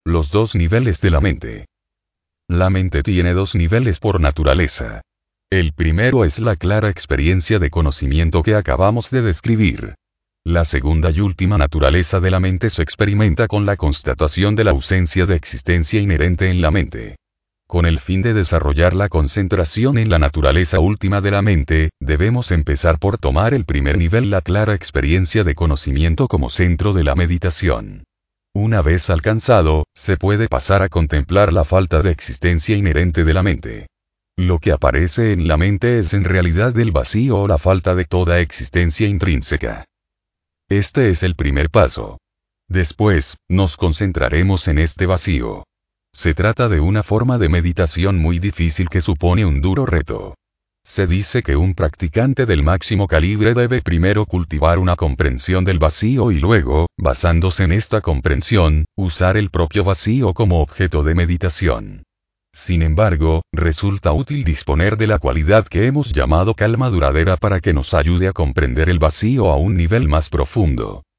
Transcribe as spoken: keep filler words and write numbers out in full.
Los dos niveles de la mente. La mente tiene dos niveles por naturaleza. El primero es la clara experiencia de conocimiento que acabamos de describir. La segunda y última naturaleza de la mente se experimenta con la constatación de la ausencia de existencia inherente en la mente. Con el fin de desarrollar la concentración en la naturaleza última de la mente, debemos empezar por tomar el primer nivel, la clara experiencia de conocimiento como centro de la meditación. Una vez alcanzado, se puede pasar a contemplar la falta de existencia inherente de la mente. Lo que aparece en la mente es en realidad el vacío o la falta de toda existencia intrínseca. Este es el primer paso. Después, nos concentraremos en este vacío. Se trata de una forma de meditación muy difícil que supone un duro reto. Se dice que un practicante del máximo calibre debe primero cultivar una comprensión del vacío y luego, basándose en esta comprensión, usar el propio vacío como objeto de meditación. Sin embargo, resulta útil disponer de la cualidad que hemos llamado calma duradera para que nos ayude a comprender el vacío a un nivel más profundo.